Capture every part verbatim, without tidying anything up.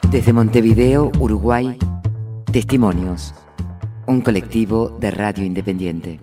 Desde Montevideo, Uruguay, Testimonios, un colectivo de radio independiente.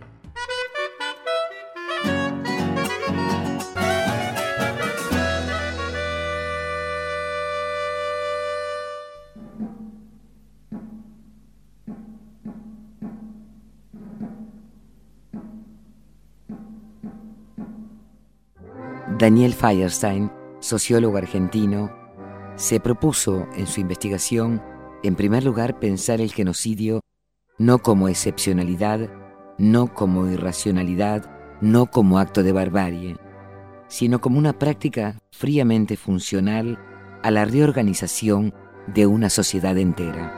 Daniel Feierstein, sociólogo argentino, se propuso en su investigación, en primer lugar, pensar el genocidio no como excepcionalidad, no como irracionalidad, no como acto de barbarie, sino como una práctica fríamente funcional a la reorganización de una sociedad entera.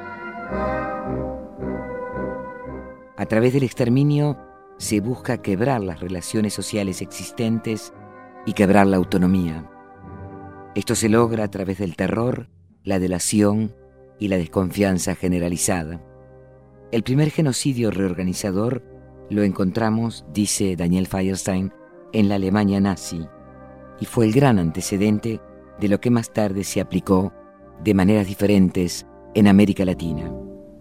A través del exterminio se busca quebrar las relaciones sociales existentes y quebrar la autonomía. Esto se logra a través del terror, la delación y la desconfianza generalizada. El primer genocidio reorganizador lo encontramos, dice Daniel Feierstein, en la Alemania nazi, y fue el gran antecedente de lo que más tarde se aplicó de maneras diferentes en América Latina.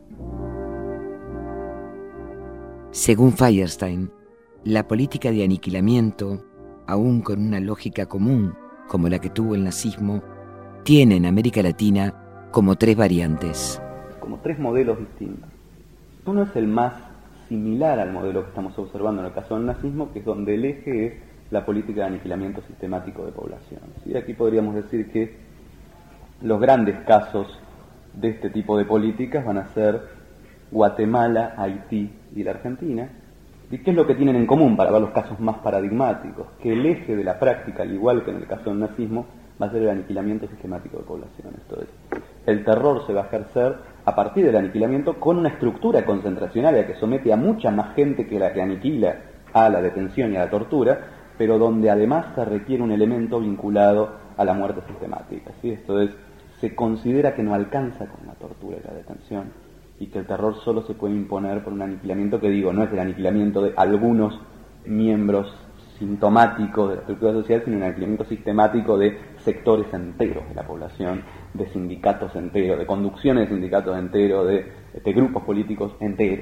Según Feierstein, la política de aniquilamiento, aún con una lógica común como la que tuvo el nazismo, tiene en América Latina como tres variantes. Como tres modelos distintos. Uno es el más similar al modelo que estamos observando en el caso del nazismo, que es donde el eje es la política de aniquilamiento sistemático de poblaciones. Y aquí podríamos decir que los grandes casos de este tipo de políticas van a ser Guatemala, Haití y la Argentina. ¿Y qué es lo que tienen en común para ver los casos más paradigmáticos? Que el eje de la práctica, al igual que en el caso del nazismo, va a ser el aniquilamiento sistemático de poblaciones. Entonces, el terror se va a ejercer a partir del aniquilamiento con una estructura concentracionaria que somete a mucha más gente que la que aniquila a la detención y a la tortura, pero donde además se requiere un elemento vinculado a la muerte sistemática, ¿sí? Esto es, se considera que no alcanza con la tortura y la detención, y que el terror solo se puede imponer por un aniquilamiento que, digo, no es el aniquilamiento de algunos miembros sintomáticos de la estructura social, sino un aniquilamiento sistemático de sectores enteros de la población, de sindicatos enteros, de conducciones de sindicatos enteros, de, de grupos políticos enteros.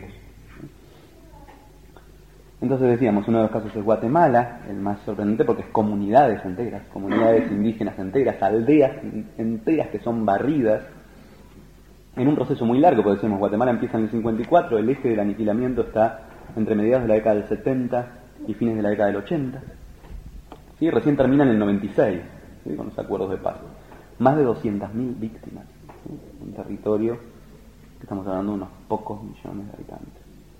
Entonces decíamos, uno de los casos es Guatemala, el más sorprendente porque es comunidades enteras, comunidades indígenas enteras, aldeas enteras que son barridas, en un proceso muy largo, porque decimos, Guatemala empieza en el cincuenta y cuatro, el eje del aniquilamiento está entre mediados de la década del setenta y fines de la década del ochenta. ¿Sí? Recién termina en el noventa y seis, ¿sí? Con los acuerdos de paz. Más de doscientas mil víctimas, ¿sí? Un territorio que estamos hablando de unos pocos millones de habitantes.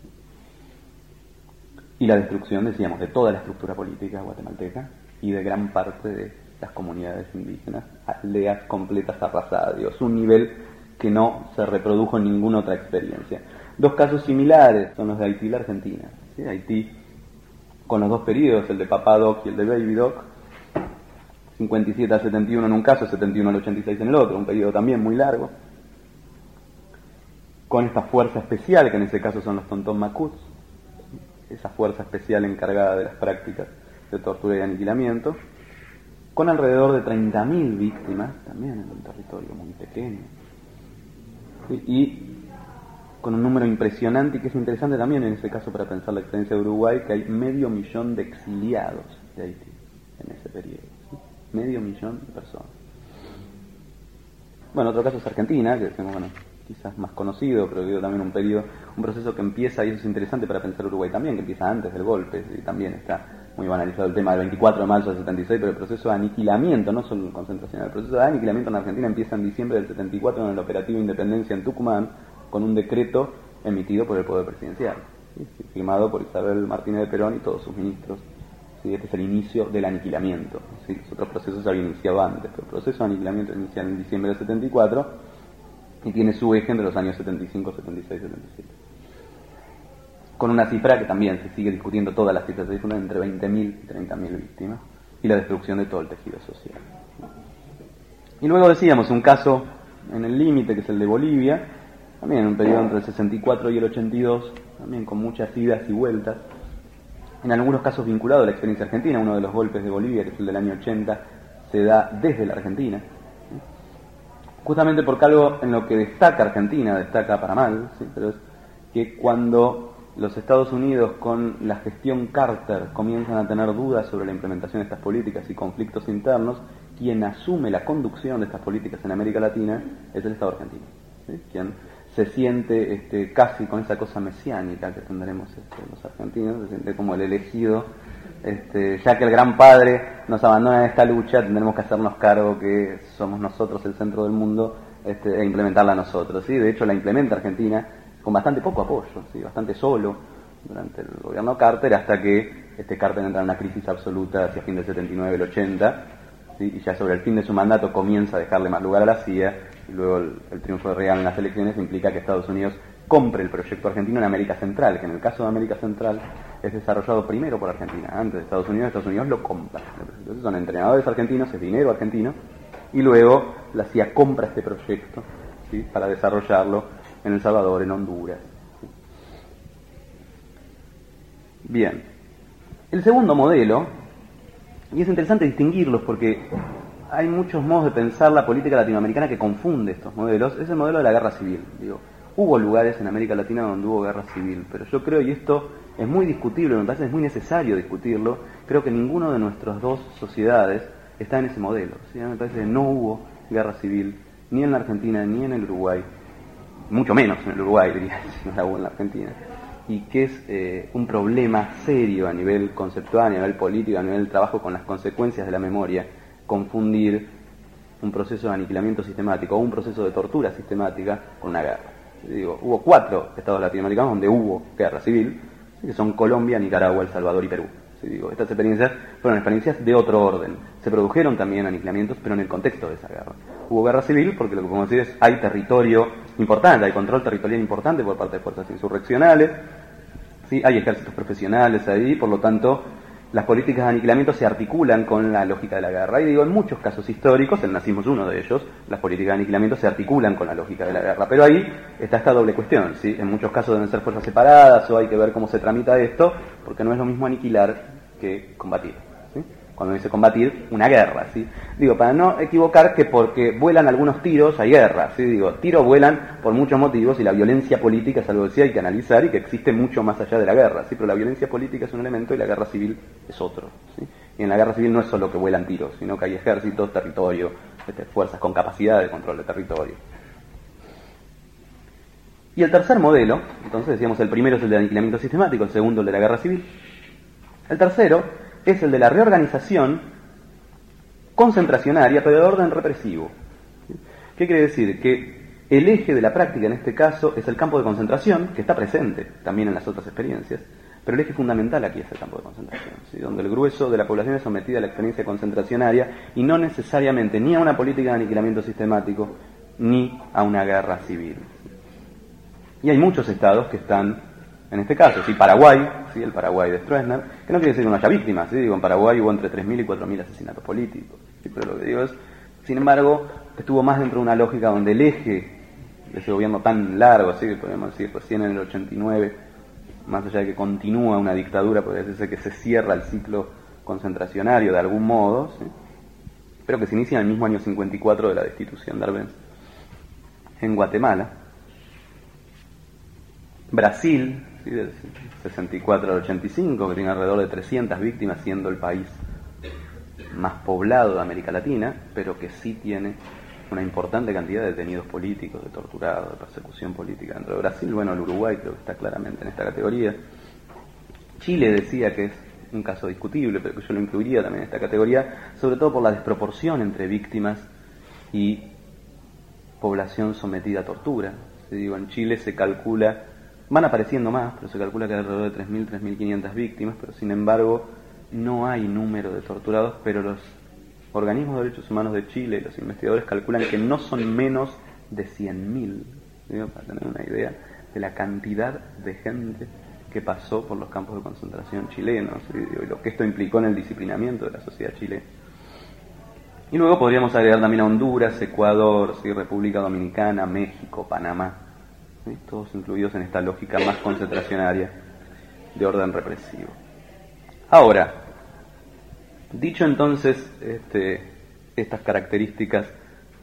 Y la destrucción, decíamos, de toda la estructura política guatemalteca y de gran parte de las comunidades indígenas, aldeas completas arrasadas, Dios, un nivel que no se reprodujo en ninguna otra experiencia. Dos casos similares son los de Haití y la Argentina. ¿Sí? Haití, con los dos periodos, el de Papá Doc y el de Baby Doc, cincuenta y siete al setenta y uno en un caso, setenta y uno al ochenta y seis en el otro, un periodo también muy largo, con esta fuerza especial, que en ese caso son los Tontón Macuts, esa fuerza especial encargada de las prácticas de tortura y aniquilamiento, con alrededor de treinta mil víctimas, también en un territorio muy pequeño, y con un número impresionante, y que es interesante también en ese caso para pensar la experiencia de Uruguay, que hay medio millón de exiliados de Haití en ese periodo, ¿sí? Medio millón de personas. Bueno, otro caso es Argentina, que decimos, bueno, quizás más conocido, pero digo también un periodo, un proceso que empieza, y eso es interesante para pensar Uruguay también, que empieza antes del golpe, y también está muy banalizado el tema del veinticuatro de marzo del setenta y seis, pero el proceso de aniquilamiento, no solo concentración, el proceso de aniquilamiento en Argentina empieza en diciembre del setenta y cuatro en el operativo Independencia en Tucumán, con un decreto emitido por el Poder Presidencial, ¿sí? Firmado por Isabel Martínez de Perón y todos sus ministros. ¿Sí? Este es el inicio del aniquilamiento, ¿sí? Los otros procesos se habían iniciado antes, pero el proceso de aniquilamiento inicia en diciembre del setenta y cuatro y tiene su eje entre los años setenta y cinco, setenta y seis, setenta y siete. Con una cifra que también se sigue discutiendo, todas las cifras se discuten entre veinte mil y treinta mil víctimas, y la destrucción de todo el tejido social. Y luego decíamos un caso en el límite, que es el de Bolivia, también en un periodo entre el sesenta y cuatro y el ochenta y dos, también con muchas idas y vueltas, en algunos casos vinculado a la experiencia argentina. Uno de los golpes de Bolivia, que es el del año ochenta, se da desde la Argentina, ¿sí? justamente porque algo en lo que destaca Argentina, destaca para mal, ¿sí? Pero es que cuando los Estados Unidos con la gestión Carter comienzan a tener dudas sobre la implementación de estas políticas y conflictos internos, quien asume la conducción de estas políticas en América Latina es el Estado argentino, ¿sí? Quien se siente este, casi con esa cosa mesiánica que tendremos este, los argentinos, se siente como el elegido, este, ya que el gran padre nos abandona en esta lucha, tendremos que hacernos cargo que somos nosotros el centro del mundo este, e implementarla nosotros, ¿sí? De hecho la implementa Argentina con bastante poco apoyo, ¿sí? Bastante solo durante el gobierno Carter, hasta que este Carter entra en una crisis absoluta hacia fin del setenta y nueve, el ochenta, ¿sí? Y ya sobre el fin de su mandato comienza a dejarle más lugar a la C I A, y luego el, el triunfo de Reagan en las elecciones implica que Estados Unidos compre el proyecto argentino en América Central, que en el caso de América Central es desarrollado primero por Argentina, antes de Estados Unidos, Estados Unidos lo compra. Entonces son entrenadores argentinos, es dinero argentino, y luego la C I A compra este proyecto, ¿sí? Para desarrollarlo en El Salvador, en Honduras. Bien. El segundo modelo, y es interesante distinguirlos porque hay muchos modos de pensar la política latinoamericana que confunde estos modelos, es el modelo de la guerra civil. Digo, hubo lugares en América Latina donde hubo guerra civil, pero yo creo, y esto es muy discutible, me parece es muy necesario discutirlo, creo que ninguno de nuestras dos sociedades está en ese modelo, ¿sí? Me parece que no hubo guerra civil, ni en la Argentina, ni en el Uruguay, mucho menos en el Uruguay, diría, si no la hubo en la Argentina, y que es eh, un problema serio a nivel conceptual, a nivel político, a nivel del trabajo con las consecuencias de la memoria, confundir un proceso de aniquilamiento sistemático o un proceso de tortura sistemática con una guerra. Digo, hubo cuatro estados latinoamericanos donde hubo guerra civil, que son Colombia, Nicaragua, El Salvador y Perú. ¿Sí? Digo, estas experiencias fueron experiencias de otro orden. Se produjeron también aniquilamientos, pero en el contexto de esa guerra. Hubo guerra civil porque lo que podemos decir es hay territorio importante, hay control territorial importante por parte de fuerzas insurreccionales, ¿sí? Hay ejércitos profesionales ahí, por lo tanto las políticas de aniquilamiento se articulan con la lógica de la guerra. Y digo, en muchos casos históricos, el nazismo es uno de ellos, las políticas de aniquilamiento se articulan con la lógica de la guerra. Pero ahí está esta doble cuestión, ¿sí? En muchos casos deben ser fuerzas separadas o hay que ver cómo se tramita esto, porque no es lo mismo aniquilar que combatir, ¿sí? Cuando dice combatir, una guerra, ¿sí? Digo, para no equivocar que porque vuelan algunos tiros hay guerra, ¿sí? Digo, tiros vuelan por muchos motivos y la violencia política es algo que sí hay que analizar y que existe mucho más allá de la guerra, ¿sí? Pero la violencia política es un elemento y la guerra civil es otro, ¿sí? Y en la guerra civil no es solo que vuelan tiros, sino que hay ejércitos, territorio, este, fuerzas con capacidad de control de territorio. Y el tercer modelo, entonces decíamos el primero es el de aniquilamiento sistemático, el segundo el de la guerra civil. El tercero es el de la reorganización concentracionaria, pero de orden represivo. ¿Qué quiere decir? Que el eje de la práctica en este caso es el campo de concentración, que está presente también en las otras experiencias, pero el eje fundamental aquí es el campo de concentración, ¿sí? Donde el grueso de la población es sometida a la experiencia concentracionaria y no necesariamente ni a una política de aniquilamiento sistemático ni a una guerra civil. Y hay muchos estados que están en este caso, sí, Paraguay, sí, el Paraguay de Stroessner, que no quiere decir que no haya víctimas, ¿sí? Digo, en Paraguay hubo entre tres mil y cuatro mil asesinatos políticos, ¿sí? Pero lo que digo es, sin embargo, estuvo más dentro de una lógica donde el eje de ese gobierno tan largo, así que podemos decir recién en el ochenta y nueve, más allá de que continúa una dictadura, podría decirse que se cierra el ciclo concentracionario de algún modo, ¿sí? Pero que se inicia en el mismo año cincuenta y cuatro de la destitución de Arbenz en Guatemala. Brasil, ¿sí? Del sesenta y cuatro al ochenta y cinco, que tiene alrededor de trescientas víctimas, siendo el país más poblado de América Latina, pero que sí tiene una importante cantidad de detenidos políticos, de torturados, de persecución política dentro de Brasil. Bueno, el Uruguay creo que está claramente en esta categoría. Chile decía que es un caso discutible, pero que yo lo incluiría también en esta categoría, sobre todo por la desproporción entre víctimas y población sometida a tortura. Si digo, en Chile se calcula, van apareciendo más, pero se calcula que hay alrededor de tres mil, tres mil quinientas víctimas, pero sin embargo no hay número de torturados, pero los organismos de derechos humanos de Chile, los investigadores calculan que no son menos de cien mil, para tener una idea de la cantidad de gente que pasó por los campos de concentración chilenos, y lo que esto implicó en el disciplinamiento de la sociedad chilena. Y luego podríamos agregar también a Honduras, Ecuador, ¿sí? República Dominicana, México, Panamá, ¿sí? Todos incluidos en esta lógica más concentracionaria de orden represivo. Ahora, dicho entonces este, estas características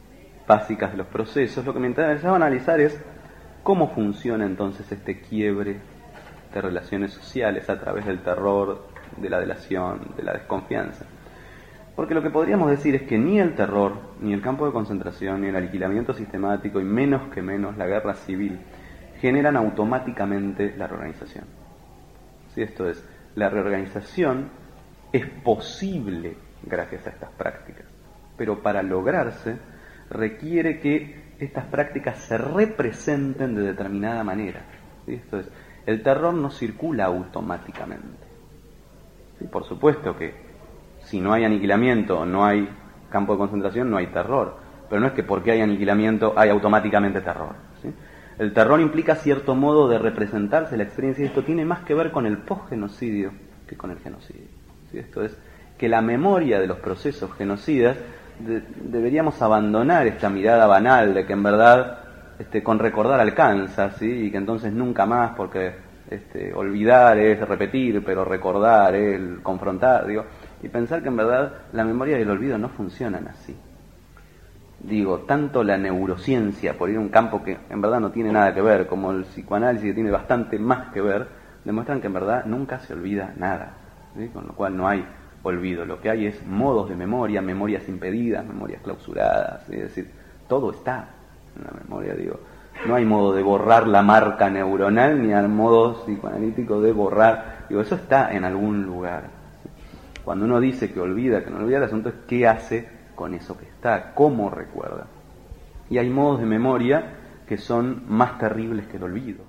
básicas de los procesos, lo que me interesaba analizar es cómo funciona entonces este quiebre de relaciones sociales a través del terror, de la delación, de la desconfianza. Porque lo que podríamos decir es que ni el terror, ni el campo de concentración, ni el aniquilamiento sistemático, y menos que menos la guerra civil, generan automáticamente la reorganización. ¿Sí? Esto es, la reorganización es posible gracias a estas prácticas, pero para lograrse requiere que estas prácticas se representen de determinada manera. ¿Sí? Esto es, el terror no circula automáticamente. ¿Sí? Por supuesto que si no hay aniquilamiento, no hay campo de concentración, no hay terror. Pero no es que porque hay aniquilamiento hay automáticamente terror. ¿Sí? El terror implica cierto modo de representarse la experiencia, y esto tiene más que ver con el posgenocidio que con el genocidio. ¿Sí? Esto es que la memoria de los procesos genocidas, de, deberíamos abandonar esta mirada banal de que en verdad este, con recordar alcanza, ¿sí? Y que entonces nunca más, porque este, olvidar es repetir, pero recordar es el confrontar, digo, y pensar que en verdad la memoria y el olvido no funcionan así. Digo, tanto la neurociencia, por ir a un campo que en verdad no tiene nada que ver, como el psicoanálisis, que tiene bastante más que ver, demuestran que en verdad nunca se olvida nada, ¿sí? Con lo cual no hay olvido, lo que hay es modos de memoria, memorias impedidas, memorias clausuradas, ¿sí? Es decir, todo está en la memoria, digo. No hay modo de borrar la marca neuronal, ni al modo psicoanalítico de borrar, digo, eso está en algún lugar. ¿Sí? Cuando uno dice que olvida, que no olvida, el asunto es qué hace con eso que está, cómo recuerda. Y hay modos de memoria que son más terribles que el olvido.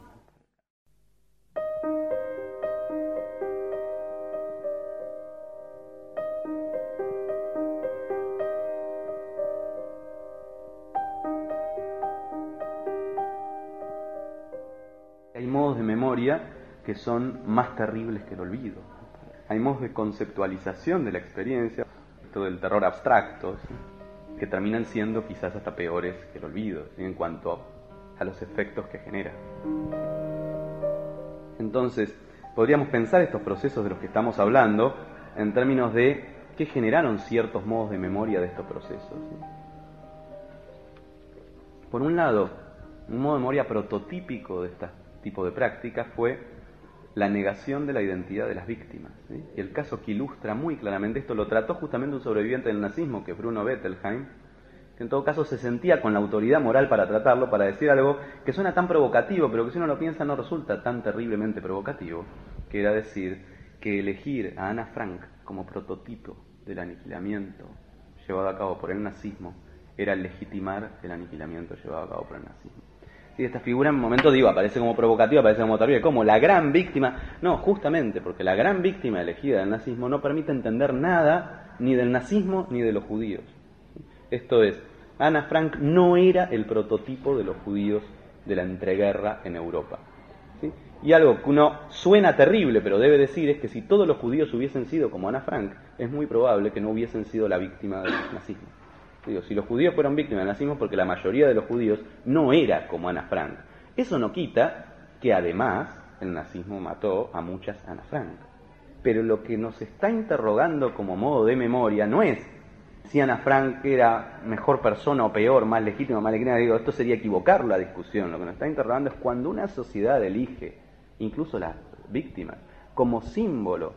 Hay modos de memoria que son más terribles que el olvido. Hay modos de conceptualización de la experiencia, esto del terror abstracto, ¿sí? Que terminan siendo quizás hasta peores que el olvido, ¿sí? En cuanto a los efectos que genera. Entonces, podríamos pensar estos procesos de los que estamos hablando en términos de qué generaron ciertos modos de memoria de estos procesos, ¿sí? Por un lado, un modo de memoria prototípico de este tipo de prácticas fue la negación de la identidad de las víctimas, ¿sí? Y el caso que ilustra muy claramente esto lo trató justamente un sobreviviente del nazismo, que es Bruno Bettelheim, que en todo caso se sentía con la autoridad moral para tratarlo, para decir algo que suena tan provocativo, pero que si uno lo piensa no resulta tan terriblemente provocativo, que era decir que elegir a Ana Frank como prototipo del aniquilamiento llevado a cabo por el nazismo era legitimar el aniquilamiento llevado a cabo por el nazismo. Sí, esta figura en un momento, digo, aparece como provocativa, aparece como terrible, como la gran víctima. No, justamente porque la gran víctima elegida del nazismo no permite entender nada ni del nazismo ni de los judíos. Esto es, Ana Frank no era el prototipo de los judíos de la entreguerra en Europa. ¿Sí? Y algo que uno suena terrible, pero debe decir, es que si todos los judíos hubiesen sido como Ana Frank, es muy probable que no hubiesen sido la víctima del nazismo. Digo, si los judíos fueron víctimas del nazismo, porque la mayoría de los judíos no era como Ana Frank. Eso no quita que además el nazismo mató a muchas Ana Frank. Pero lo que nos está interrogando como modo de memoria no es si Ana Frank era mejor persona o peor, más legítima o más legítima. Digo, esto sería equivocar la discusión. Lo que nos está interrogando es cuando una sociedad elige, incluso las víctimas, como símbolo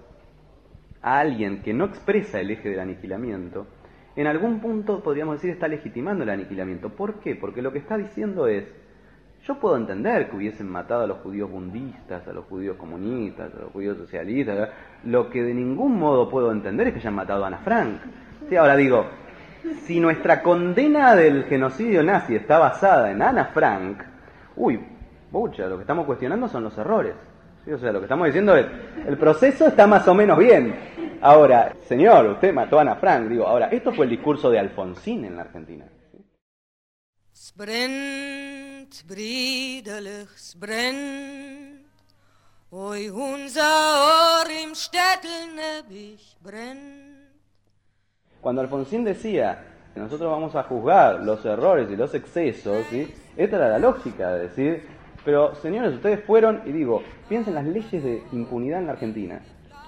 a alguien que no expresa el eje del aniquilamiento, en algún punto podríamos decir está legitimando el aniquilamiento. ¿Por qué? Porque lo que está diciendo es, yo puedo entender que hubiesen matado a los judíos bundistas, a los judíos comunistas, a los judíos socialistas, ¿verdad? Lo que de ningún modo puedo entender es que hayan matado a Ana Frank. Sí, ahora digo, si nuestra condena del genocidio nazi está basada en Ana Frank, uy, pucha, lo que estamos cuestionando son los errores. ¿Sí? O sea, lo que estamos diciendo es, el proceso está más o menos bien. Ahora, señor, usted mató a Ana Frank, digo, ahora, esto fue el discurso de Alfonsín en la Argentina. Es brennt, brüderlich, es brennt, oi unser Ohr im Städtel nebig brennt. Cuando Alfonsín decía que nosotros vamos a juzgar los errores y los excesos, ¿sí? Esta era la lógica de decir, pero señores, ustedes fueron, y digo, piensen en las leyes de impunidad en la Argentina.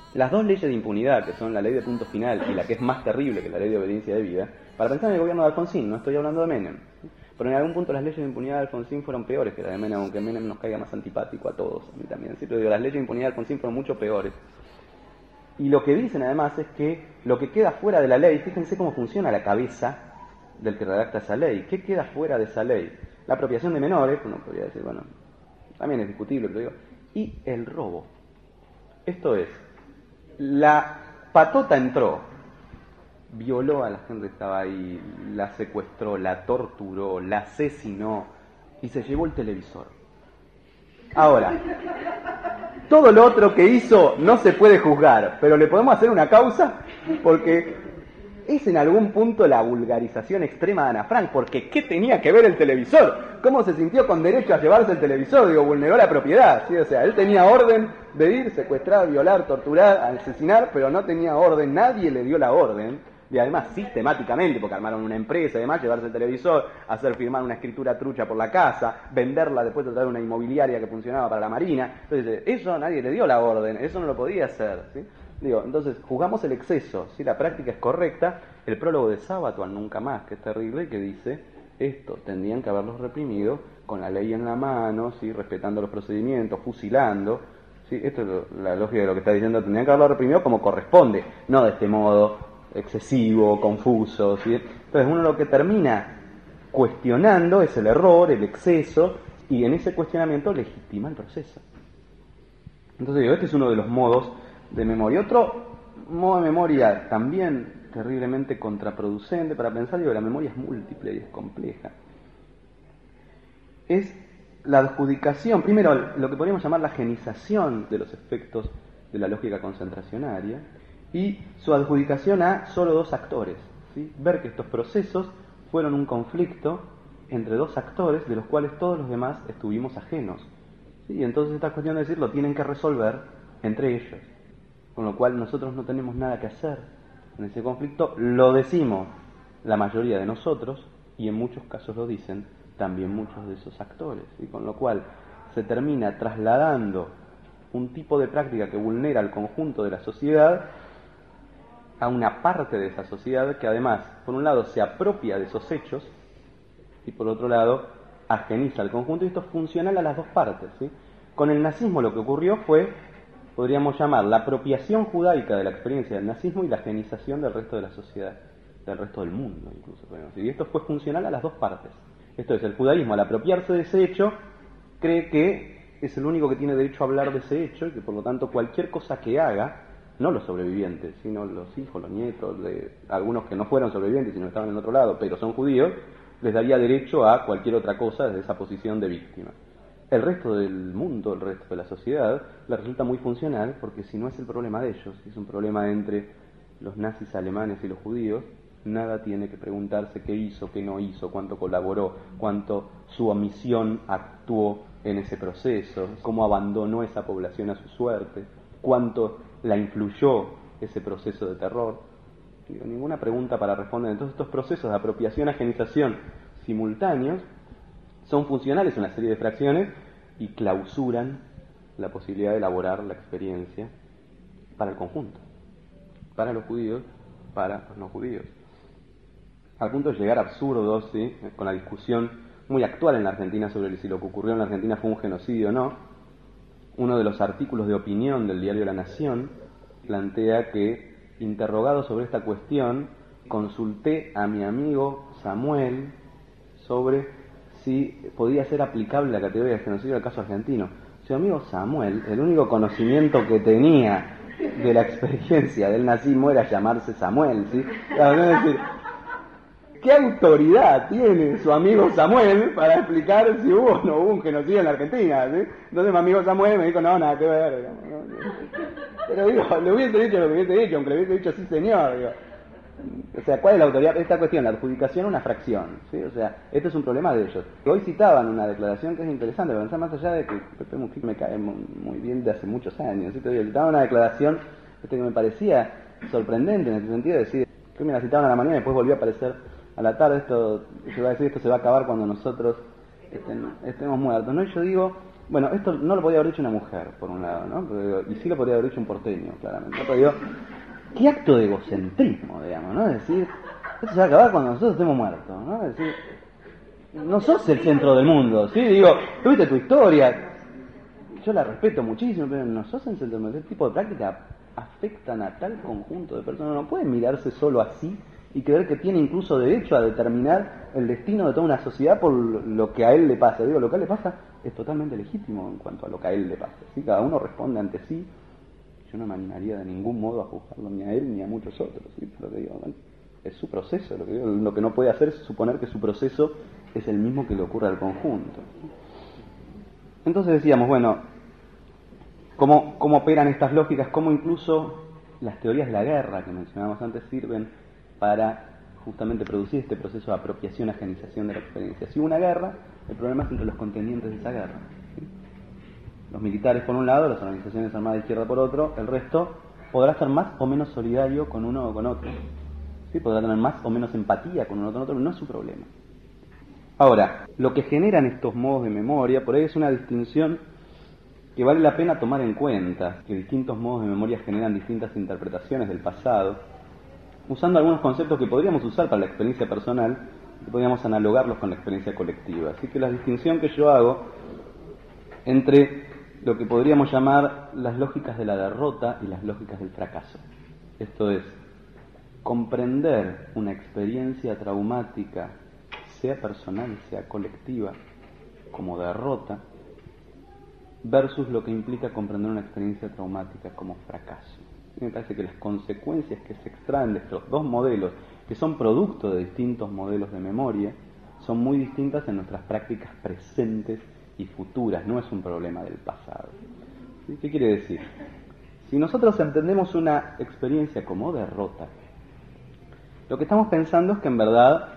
las dos leyes de impunidad, que son la ley de punto final y la que es más terrible que la ley de obediencia debida, para pensar en el gobierno de Alfonsín, no estoy hablando de Menem, ¿sí? Pero en algún punto las leyes de impunidad de Alfonsín fueron peores que las de Menem, aunque Menem nos caiga más antipático a todos, a mí también, ¿sí? Pero digo, las leyes de impunidad de Alfonsín fueron mucho peores. Y lo que dicen además es que lo que queda fuera de la ley, fíjense cómo funciona la cabeza del que redacta esa ley, ¿qué queda fuera de esa ley? La apropiación de menores, uno podría decir, bueno, también es discutible, pero digo, y el robo. Esto es, la patota entró, violó a la gente que estaba ahí, la secuestró, la torturó, la asesinó y se llevó el televisor. Ahora, todo lo otro que hizo no se puede juzgar, pero le podemos hacer una causa porque es en algún punto la vulgarización extrema de Ana Frank, porque ¿qué tenía que ver el televisor? ¿Cómo se sintió con derecho a llevarse el televisor? Digo, vulneró la propiedad, ¿sí? O sea, él tenía orden de ir, secuestrar, violar, torturar, asesinar, pero no tenía orden, nadie le dio la orden, y además sistemáticamente, porque armaron una empresa y demás, llevarse el televisor, hacer firmar una escritura trucha por la casa, venderla, después de traer una inmobiliaria que funcionaba para la Marina. Entonces, eso nadie le dio la orden, eso no lo podía hacer, ¿sí? Digo, entonces, juzgamos el exceso, ¿sí? La práctica es correcta. El prólogo de Sábato al Nunca Más, que es terrible, que dice, esto tendrían que haberlos reprimido con la ley en la mano, ¿sí? Respetando los procedimientos, fusilando, ¿sí? Esto es lo, la lógica de lo que está diciendo, tendrían que haberlos reprimido como corresponde, no de este modo excesivo, confuso, ¿sí? Entonces uno lo que termina cuestionando es el error, el exceso, y en ese cuestionamiento legitima el proceso. Entonces digo, este es uno de los modos de memoria. Otro modo de memoria también terriblemente contraproducente para pensar, digo, la memoria es múltiple y es compleja. Es la adjudicación, primero lo que podríamos llamar la genización de los efectos de la lógica concentracionaria, y su adjudicación a solo dos actores, ¿sí? Ver que estos procesos fueron un conflicto entre dos actores de los cuales todos los demás estuvimos ajenos, ¿sí? Y entonces esta cuestión de decir lo tienen que resolver entre ellos, con lo cual nosotros no tenemos nada que hacer en ese conflicto, lo decimos la mayoría de nosotros y en muchos casos lo dicen también muchos de esos actores, ¿sí? Con lo cual se termina trasladando un tipo de práctica que vulnera al conjunto de la sociedad a una parte de esa sociedad que además, por un lado, se apropia de esos hechos y por otro lado, ageniza al conjunto, y esto es funcional a las dos partes, ¿sí? Con el nazismo lo que ocurrió fue, podríamos llamar, la apropiación judaica de la experiencia del nazismo y la agenización del resto de la sociedad, del resto del mundo incluso, podemos decir. Y esto fue funcional a las dos partes. Esto es, el judaísmo al apropiarse de ese hecho cree que es el único que tiene derecho a hablar de ese hecho y que por lo tanto cualquier cosa que haga, no los sobrevivientes, sino los hijos, los nietos, de algunos que no fueron sobrevivientes sino estaban en otro lado, pero son judíos, les daría derecho a cualquier otra cosa desde esa posición de víctima. El resto del mundo, el resto de la sociedad, les resulta muy funcional porque si no es el problema de ellos, si es un problema entre los nazis alemanes y los judíos, nada tiene que preguntarse qué hizo, qué no hizo, cuánto colaboró, cuánto su omisión actuó en ese proceso, cómo abandonó esa población a su suerte, cuánto la influyó ese proceso de terror. Digo, ninguna pregunta para responder. Entonces estos procesos de apropiación, agenización simultáneos son funcionales en una serie de fracciones y clausuran la posibilidad de elaborar la experiencia para el conjunto, para los judíos, para los no judíos. Al punto de llegar a absurdos, ¿sí? Con la discusión muy actual en la Argentina sobre si lo que ocurrió en la Argentina fue un genocidio o no. Uno de los artículos de opinión del diario La Nación plantea que, interrogado sobre esta cuestión, consulté a mi amigo Samuel sobre si podía ser aplicable la categoría de genocidio al caso argentino. Su amigo Samuel, el único conocimiento que tenía de la experiencia del nazismo era llamarse Samuel, ¿sí? Claro, es decir, ¿qué autoridad tiene su amigo Samuel para explicar si hubo o no hubo un genocidio en la Argentina? ¿Sí? Entonces mi amigo Samuel me dijo, no, nada que ver. Pero digo, le hubiese dicho lo que hubiese dicho, aunque le hubiese dicho sí señor. Digo. O sea, ¿cuál es la autoridad? Esta cuestión, la adjudicación es una fracción, ¿sí? O sea, este es un problema de ellos. Hoy citaban una declaración que es interesante, pensar más allá de que Pepe Mujica me cae muy bien de hace muchos años, ¿sí? Citaban una declaración este, que me parecía sorprendente en el sentido de decir, que me la citaban a la mañana y después volvió a aparecer a la tarde, esto se va a decir, esto se va a acabar cuando nosotros estén, estemos muertos, ¿no? Y yo digo, bueno, esto no lo podía haber dicho una mujer, por un lado, ¿no? Pero, y sí lo podría haber dicho un porteño, claramente. Pero digo, qué acto de egocentrismo, digamos, ¿no? Es decir, esto se va a acabar cuando nosotros estemos muertos, ¿no? Es decir, no sos el centro del mundo, ¿sí? Digo, tuviste tu historia, yo la respeto muchísimo, pero no sos el centro del mundo. Este tipo de prácticas afectan a tal conjunto de personas, no pueden mirarse solo así y creer que tiene incluso derecho a determinar el destino de toda una sociedad por lo que a él le pasa. Digo, lo que a él le pasa es totalmente legítimo en cuanto a lo que a él le pasa, ¿sí? Cada uno responde ante sí. Yo no me animaría de ningún modo a juzgarlo ni a él ni a muchos otros, ¿sí? Pero digo, bueno, es su proceso, lo que digo, lo que no puede hacer es suponer que su proceso es el mismo que le ocurre al conjunto. Entonces decíamos, bueno, ¿cómo, cómo operan estas lógicas? ¿Cómo incluso las teorías de la guerra que mencionábamos antes sirven para justamente producir este proceso de apropiación, agenización de la experiencia? Si hubo una guerra, el problema es entre los contendientes de esa guerra, ¿sí? Los militares por un lado, las organizaciones armadas de izquierda por otro, el resto podrá ser más o menos solidario con uno o con otro, ¿sí? Podrá tener más o menos empatía con uno o con otro, pero no es su problema. Ahora, lo que generan estos modos de memoria, por ahí es una distinción que vale la pena tomar en cuenta, que distintos modos de memoria generan distintas interpretaciones del pasado, usando algunos conceptos que podríamos usar para la experiencia personal y podríamos analogarlos con la experiencia colectiva. Así que la distinción que yo hago entre lo que podríamos llamar las lógicas de la derrota y las lógicas del fracaso. Esto es, comprender una experiencia traumática, sea personal, sea colectiva, como derrota, versus lo que implica comprender una experiencia traumática como fracaso. Me parece que las consecuencias que se extraen de estos dos modelos, que son producto de distintos modelos de memoria, son muy distintas en nuestras prácticas presentes y futuras, no es un problema del pasado. ¿Sí? ¿Qué quiere decir? Si nosotros entendemos una experiencia como derrota, lo que estamos pensando es que en verdad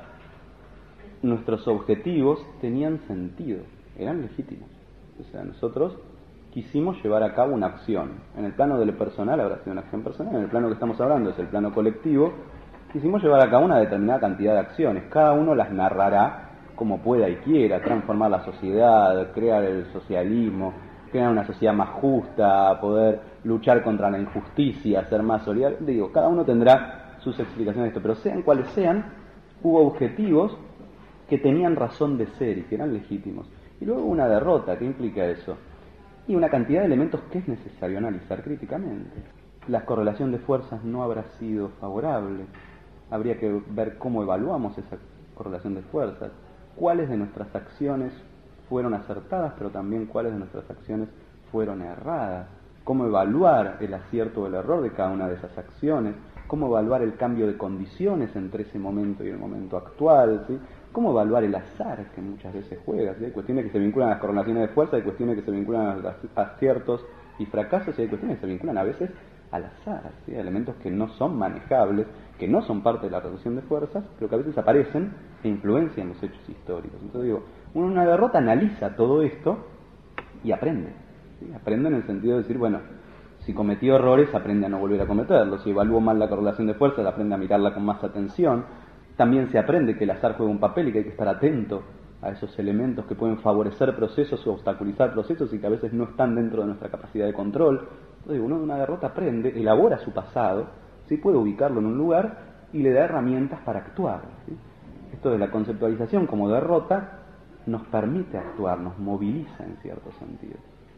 nuestros objetivos tenían sentido, eran legítimos. O sea, nosotros quisimos llevar a cabo una acción. En el plano de lo personal habrá sido una acción personal, en el plano que estamos hablando es el plano colectivo, quisimos llevar a cabo una determinada cantidad de acciones. Cada uno las narrará como pueda y quiera, transformar la sociedad, crear el socialismo, crear una sociedad más justa, poder luchar contra la injusticia, ser más solidario. Digo, cada uno tendrá sus explicaciones de esto, pero sean cuales sean, hubo objetivos que tenían razón de ser y que eran legítimos. Y luego una derrota, ¿qué implica eso? Y una cantidad de elementos que es necesario analizar críticamente. La correlación de fuerzas no habrá sido favorable. Habría que ver cómo evaluamos esa correlación de fuerzas. Cuáles de nuestras acciones fueron acertadas, pero también cuáles de nuestras acciones fueron erradas. Cómo evaluar el acierto o el error de cada una de esas acciones. Cómo evaluar el cambio de condiciones entre ese momento y el momento actual, ¿sí? Cómo evaluar el azar que muchas veces juega, ¿sí? Hay cuestiones que se vinculan a las correlaciones de fuerza, hay cuestiones que se vinculan a los aciertos y fracasos, y hay cuestiones que se vinculan a veces al azar, ¿sí? Elementos que no son manejables, que no son parte de la reducción de fuerzas, pero que a veces aparecen e influencian los hechos históricos. Entonces digo, una derrota analiza todo esto y aprende, ¿sí? Aprende en el sentido de decir, bueno, si cometió errores, aprende a no volver a cometerlos. Si evaluó mal la correlación de fuerzas, aprende a mirarla con más atención. También se aprende que el azar juega un papel y que hay que estar atento a esos elementos que pueden favorecer procesos o obstaculizar procesos y que a veces no están dentro de nuestra capacidad de control. Entonces uno de una derrota aprende, elabora su pasado, ¿sí? Puede ubicarlo en un lugar y le da herramientas para actuar, ¿sí? Esto de la conceptualización como derrota nos permite actuar, nos moviliza en cierto sentido.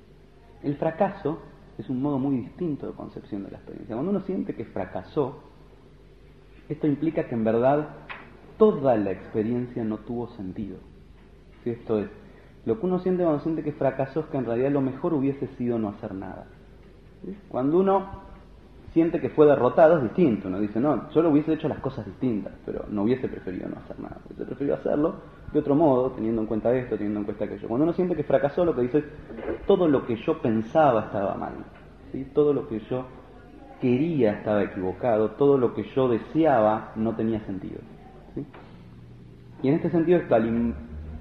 El fracaso es un modo muy distinto de concepción de la experiencia. Cuando uno siente que fracasó, esto implica que en verdad toda la experiencia no tuvo sentido. ¿Sí? Esto es, lo que uno siente cuando siente que fracasó es que en realidad lo mejor hubiese sido no hacer nada. ¿Sí? Cuando uno siente que fue derrotado es distinto. Uno dice, no, yo lo hubiese hecho las cosas distintas, pero no hubiese preferido no hacer nada. Hubiese preferido hacerlo de otro modo, teniendo en cuenta esto, teniendo en cuenta aquello. Cuando uno siente que fracasó, lo que dice es, todo lo que yo pensaba estaba mal. ¿Sí? Todo lo que yo quería estaba equivocado, todo lo que yo deseaba no tenía sentido, ¿sí? Y en este sentido, esto, al in-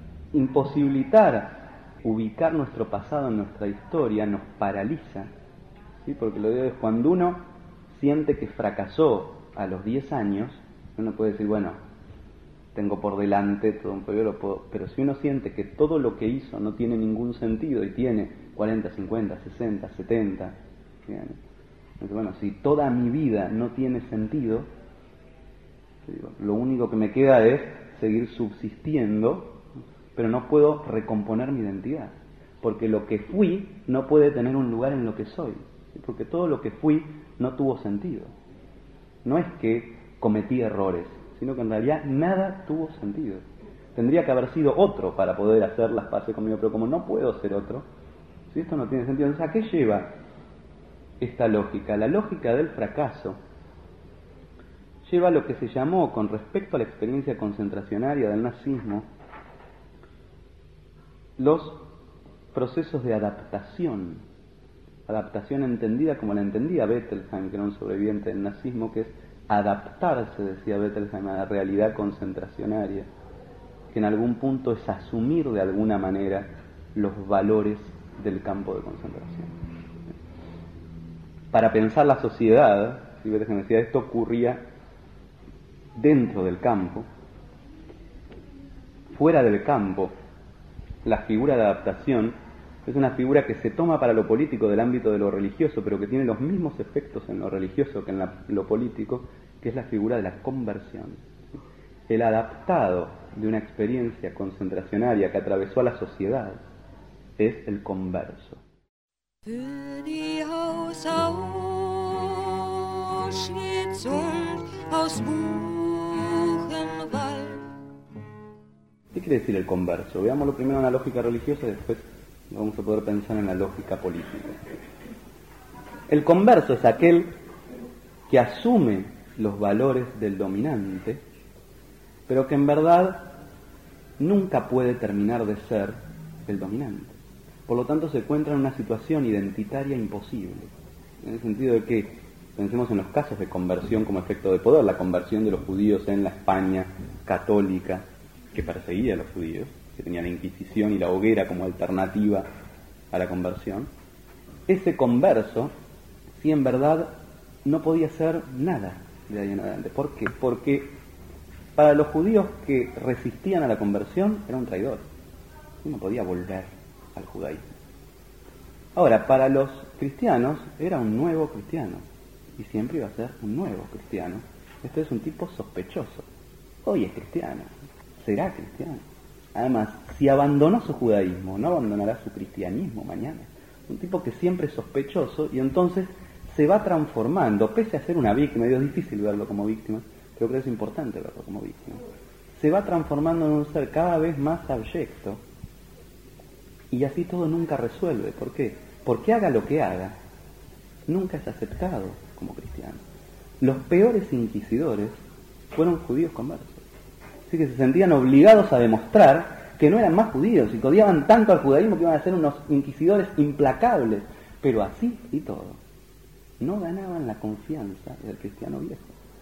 imposibilitar ubicar nuestro pasado en nuestra historia, nos paraliza, ¿sí? Porque lo digo es cuando uno siente que fracasó a los diez años, uno puede decir, bueno, tengo por delante todo un pueblo, lo puedo, pero si uno siente que todo lo que hizo no tiene ningún sentido y tiene cuarenta, cincuenta, sesenta, setenta, ¿bien? Entonces, bueno, si toda mi vida no tiene sentido, digo, lo único que me queda es seguir subsistiendo, pero no puedo recomponer mi identidad, porque lo que fui no puede tener un lugar en lo que soy, porque todo lo que fui no tuvo sentido. No es que cometí errores, sino que en realidad nada tuvo sentido. Tendría que haber sido otro para poder hacer las paces conmigo, pero como no puedo ser otro, si esto no tiene sentido, entonces ¿a qué lleva esta lógica? La lógica del fracaso lleva a lo que se llamó, con respecto a la experiencia concentracionaria del nazismo, los procesos de adaptación. Adaptación entendida como la entendía Bettelheim, que era un sobreviviente del nazismo, que es adaptarse, decía Bettelheim, a la realidad concentracionaria, que en algún punto es asumir de alguna manera los valores del campo de concentración. Para pensar la sociedad, si Bettelheim decía, esto ocurría dentro del campo. Fuera del campo, la figura de adaptación es una figura que se toma para lo político del ámbito de lo religioso, pero que tiene los mismos efectos en lo religioso que en la, lo político, que es la figura de la conversión. El adaptado de una experiencia concentracionaria que atravesó a la sociedad es el converso. ¿Qué quiere decir el converso? Veámoslo primero en la lógica religiosa y después vamos a poder pensar en la lógica política. El converso es aquel que asume los valores del dominante, pero que en verdad nunca puede terminar de ser el dominante. Por lo tanto, se encuentra en una situación identitaria imposible, en el sentido de que, pensemos en los casos de conversión como efecto de poder, la conversión de los judíos en la España católica, que perseguía a los judíos, que tenía la Inquisición y la hoguera como alternativa a la conversión. Ese converso, sí, en verdad, no podía ser nada de ahí en adelante. ¿Por qué? Porque para los judíos que resistían a la conversión era un traidor. No podía volver al judaísmo. Ahora, para los cristianos era un nuevo cristiano. Y siempre iba a ser un nuevo cristiano. Este es un tipo sospechoso. Hoy es cristiano. Será cristiano. Además, si abandonó su judaísmo, no abandonará su cristianismo mañana. Un tipo que siempre es sospechoso y entonces se va transformando, pese a ser una víctima, y es difícil verlo como víctima, pero creo que es importante verlo como víctima, se va transformando en un ser cada vez más abyecto y así todo nunca resuelve. ¿Por qué? Porque haga lo que haga, nunca es aceptado como cristiano. Los peores inquisidores fueron judíos conversos. Así que se sentían obligados a demostrar que no eran más judíos y que odiaban tanto al judaísmo que iban a ser unos inquisidores implacables. Pero así y todo, no ganaban la confianza del cristiano viejo.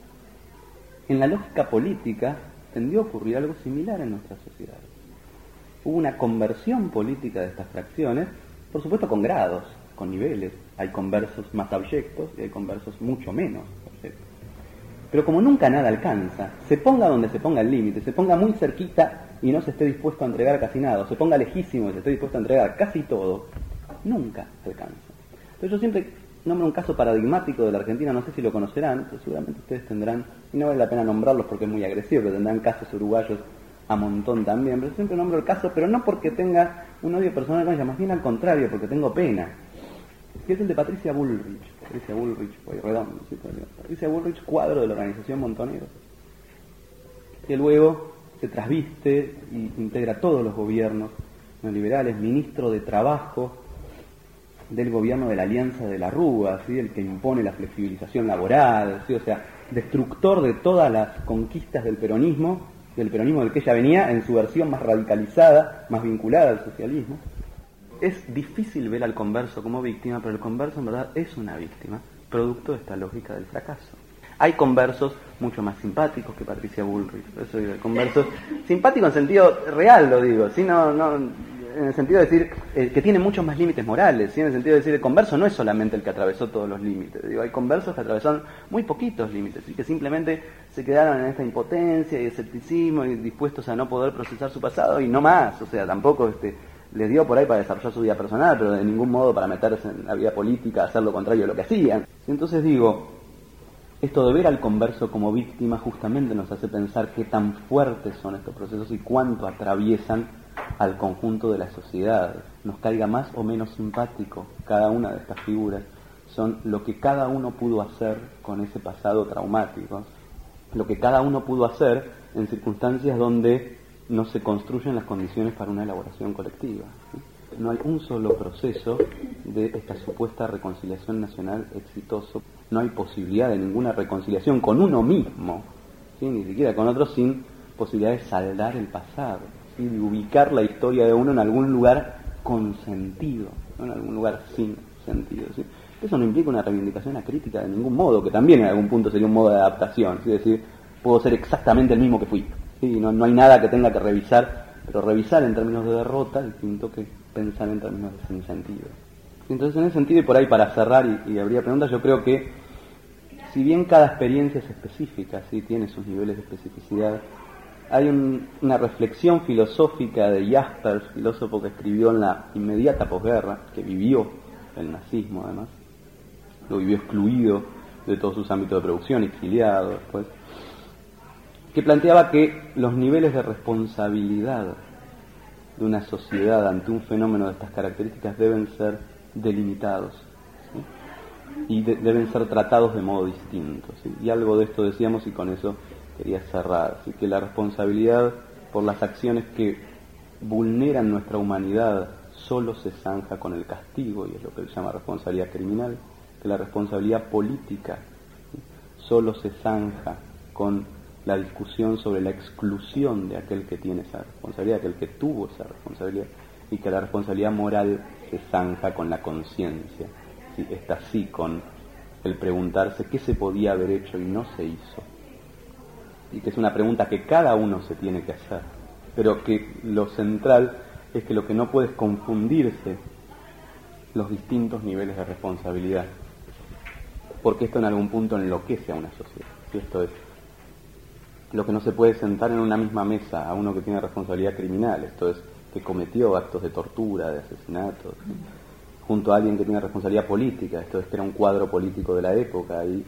En la lógica política tendió a ocurrir algo similar en nuestra sociedad. Hubo una conversión política de estas fracciones, por supuesto con grados, con niveles. Hay conversos más abyectos y hay conversos mucho menos abyectos. Pero como nunca nada alcanza, se ponga donde se ponga el límite, se ponga muy cerquita y no se esté dispuesto a entregar casi nada, o se ponga lejísimo y se esté dispuesto a entregar casi todo, nunca alcanza. Entonces yo siempre nombro un caso paradigmático de la Argentina, no sé si lo conocerán, pero seguramente ustedes tendrán, y no vale la pena nombrarlos porque es muy agresivo, pero tendrán casos uruguayos a montón también, pero siempre nombro el caso, pero no porque tenga un odio personal con ella, más bien al contrario, porque tengo pena, que es el de Patricia Bullrich, Patricia Bullrich, redondo, ¿sí? Patricia Bullrich, cuadro de la organización Montonero, que luego se trasviste y integra todos los gobiernos neoliberales, ministro de Trabajo del gobierno de la Alianza de la Rúa, ¿sí? El que impone la flexibilización laboral, ¿sí? O sea, destructor de todas las conquistas del peronismo, del peronismo del que ella venía, en su versión más radicalizada, más vinculada al socialismo. Es difícil ver al converso como víctima, pero el converso en verdad es una víctima, producto de esta lógica del fracaso. Hay conversos mucho más simpáticos que Patricia Bullrich, por eso digo, conversos simpáticos en sentido real, lo digo, ¿sí? no, no, en el sentido de decir eh, que tiene muchos más límites morales, ¿sí? En el sentido de decir el converso no es solamente el que atravesó todos los límites. Digo, hay conversos que atravesaron muy poquitos límites y que simplemente se quedaron en esta impotencia y escepticismo y dispuestos a no poder procesar su pasado y no más. O sea, tampoco este, les dio por ahí para desarrollar su vida personal, pero de ningún modo para meterse en la vida política, hacer lo contrario de lo que hacían. Entonces digo, esto de ver al converso como víctima justamente nos hace pensar qué tan fuertes son estos procesos y cuánto atraviesan al conjunto de la sociedad. Nos caiga más o menos simpático cada una de estas figuras, son lo que cada uno pudo hacer con ese pasado traumático, lo que cada uno pudo hacer en circunstancias donde no se construyen las condiciones para una elaboración colectiva. No hay un solo proceso de esta supuesta reconciliación nacional exitoso. No hay posibilidad de ninguna reconciliación con uno mismo, ¿sí? Ni siquiera con otros, sin posibilidad de saldar el pasado, ¿sí? De ubicar la historia de uno en algún lugar con sentido, no en algún lugar sin sentido, ¿sí? Eso no implica una reivindicación acrítica de ningún modo, que también en algún punto sería un modo de adaptación, ¿sí? Es decir, puedo ser exactamente el mismo que fui, ¿sí? No, no hay nada que tenga que revisar, pero revisar en términos de derrota es distinto que pensar en términos de sinsentido. Entonces, en ese sentido, y por ahí para cerrar y, y habría preguntas, yo creo que si bien cada experiencia es específica, ¿sí? Tiene sus niveles de especificidad, hay un, una reflexión filosófica de Jaspers, filósofo que escribió en la inmediata posguerra, que vivió el nazismo además, lo vivió excluido de todos sus ámbitos de producción, exiliado después, que planteaba que los niveles de responsabilidad de una sociedad ante un fenómeno de estas características deben ser delimitados, ¿sí? Y de, deben ser tratados de modo distinto, ¿sí? Y algo de esto decíamos y con eso quería cerrar, así que la responsabilidad por las acciones que vulneran nuestra humanidad solo se zanja con el castigo, y es lo que él llama responsabilidad criminal, que la responsabilidad política, ¿sí? Solo se zanja con la discusión sobre la exclusión de aquel que tiene esa responsabilidad, aquel que tuvo esa responsabilidad, y que la responsabilidad moral se zanja con la conciencia, ¿sí? Está así con el preguntarse qué se podía haber hecho y no se hizo, y que es una pregunta que cada uno se tiene que hacer, pero que lo central es que lo que no puede es confundirse los distintos niveles de responsabilidad, porque esto en algún punto enloquece a una sociedad, ¿sí? Esto es lo que no se puede sentar en una misma mesa a uno que tiene responsabilidad criminal, esto es, que cometió actos de tortura, de asesinatos, ¿sí? Junto a alguien que tiene responsabilidad política, esto es, que era un cuadro político de la época y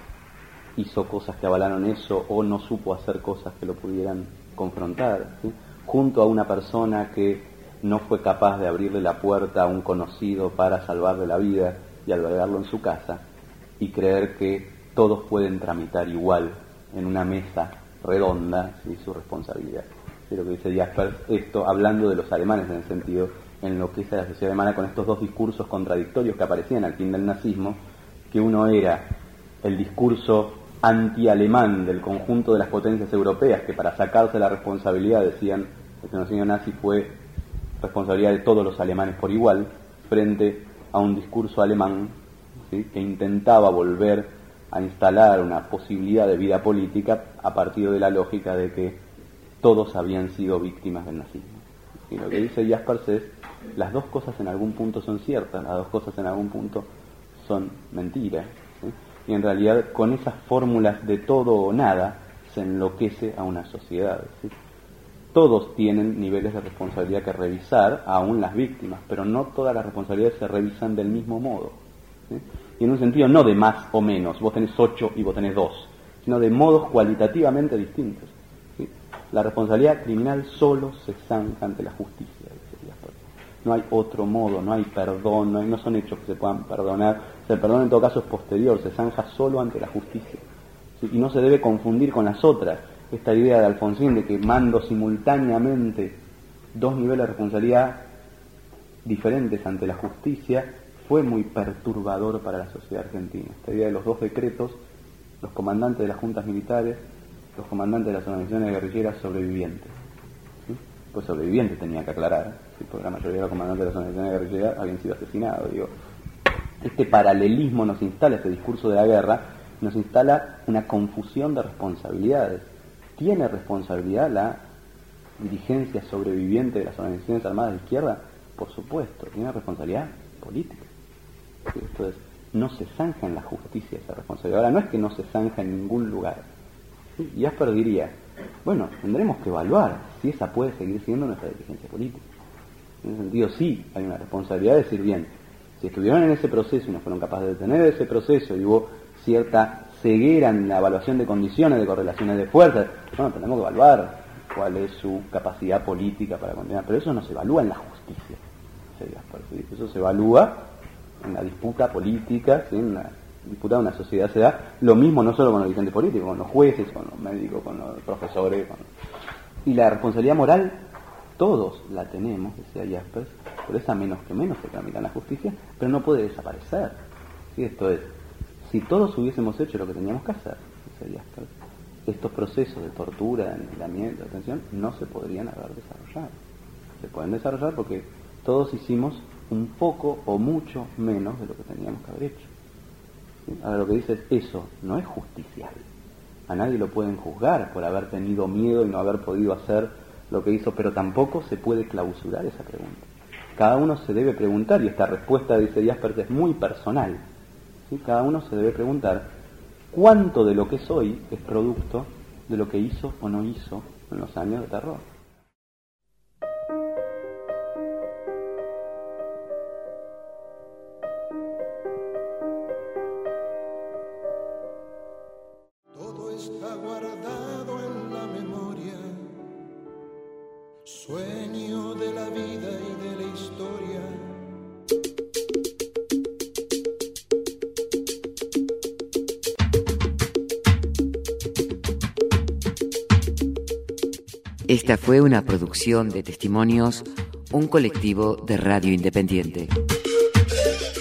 hizo cosas que avalaron eso o no supo hacer cosas que lo pudieran confrontar, ¿sí? Junto a una persona que no fue capaz de abrirle la puerta a un conocido para salvarle la vida y albergarlo en su casa y creer que todos pueden tramitar igual en una mesa redonda, ¿sí? Su responsabilidad. Sí, lo que dice Jaspers, esto hablando de los alemanes en el sentido enloquece a la sociedad alemana con estos dos discursos contradictorios que aparecían al fin del nazismo, que uno era el discurso anti-alemán del conjunto de las potencias europeas, que para sacarse la responsabilidad decían que el genocidio nazi fue responsabilidad de todos los alemanes por igual, frente a un discurso alemán, ¿sí? Que intentaba volver a instalar una posibilidad de vida política a partir de la lógica de que todos habían sido víctimas del nazismo. Y lo que dice Jaspers es, las dos cosas en algún punto son ciertas, las dos cosas en algún punto son mentiras, ¿sí? Y en realidad con esas fórmulas de todo o nada se enloquece a una sociedad, ¿sí? Todos tienen niveles de responsabilidad que revisar, aún las víctimas, pero no todas las responsabilidades se revisan del mismo modo, ¿sí? Y en un sentido no de más o menos, vos tenés ocho y vos tenés dos, sino de modos cualitativamente distintos, ¿sí? La responsabilidad criminal solo se zanja ante la justicia, no hay otro modo, no hay perdón, no, hay, no son hechos que se puedan perdonar, o sea, el perdón en todo caso es posterior, se zanja solo ante la justicia, ¿sí? Y no se debe confundir con las otras, esta idea de Alfonsín de que mando simultáneamente dos niveles de responsabilidad diferentes ante la justicia fue muy perturbador para la sociedad argentina. Esta idea de los dos decretos, los comandantes de las juntas militares, los comandantes de las organizaciones guerrilleras sobrevivientes, ¿sí? Pues sobrevivientes tenía que aclarar, ¿sí? Porque la mayoría de los comandantes de las organizaciones guerrilleras habían sido asesinados. Digo, este paralelismo nos instala, este discurso de la guerra, nos instala una confusión de responsabilidades. Tiene responsabilidad la dirigencia sobreviviente de las organizaciones armadas de izquierda? Por supuesto, tiene una responsabilidad política. ¿Sí? Esto es, no se zanja en la justicia esa responsabilidad. Ahora, no es que no se zanja en ningún lugar. ¿Sí? Y Asper diría, bueno, tendremos que evaluar si esa puede seguir siendo nuestra dirigencia política. En ese sentido, sí, hay una responsabilidad de decir, bien, si estuvieron en ese proceso y no fueron capaces de detener ese proceso y hubo cierta ceguera en la evaluación de condiciones, de correlaciones de fuerzas, bueno, tenemos que evaluar cuál es su capacidad política para continuar, pero eso no se evalúa en la justicia, eso se evalúa en la disputa política, ¿sí? En la disputa de una sociedad se da lo mismo no solo con los dirigentes políticos, con los jueces, con los médicos, con los profesores, con... y la responsabilidad moral todos la tenemos, decía Jaspers, por esa menos que menos se tramita en la justicia, pero no puede desaparecer. ¿Sí? Esto es, si todos hubiésemos hecho lo que teníamos que hacer, decía Jaspers, estos procesos de tortura, de aniquilamiento, de detención, no se podrían haber desarrollado. Se pueden desarrollar porque todos hicimos un poco o mucho menos de lo que teníamos que haber hecho. ¿Sí? Ahora lo que dice es, eso no es justiciable. A nadie lo pueden juzgar por haber tenido miedo y no haber podido hacer lo que hizo, pero tampoco se puede clausurar esa pregunta. Cada uno se debe preguntar, y esta respuesta, dice Jaspers, es muy personal. ¿Sí? Cada uno se debe preguntar cuánto de lo que soy es producto de lo que hizo o no hizo en los años de terror. Todo está guardado en la memoria, sueño de la vida y de la historia. Esta fue una producción de Testimonios, un colectivo de radio independiente.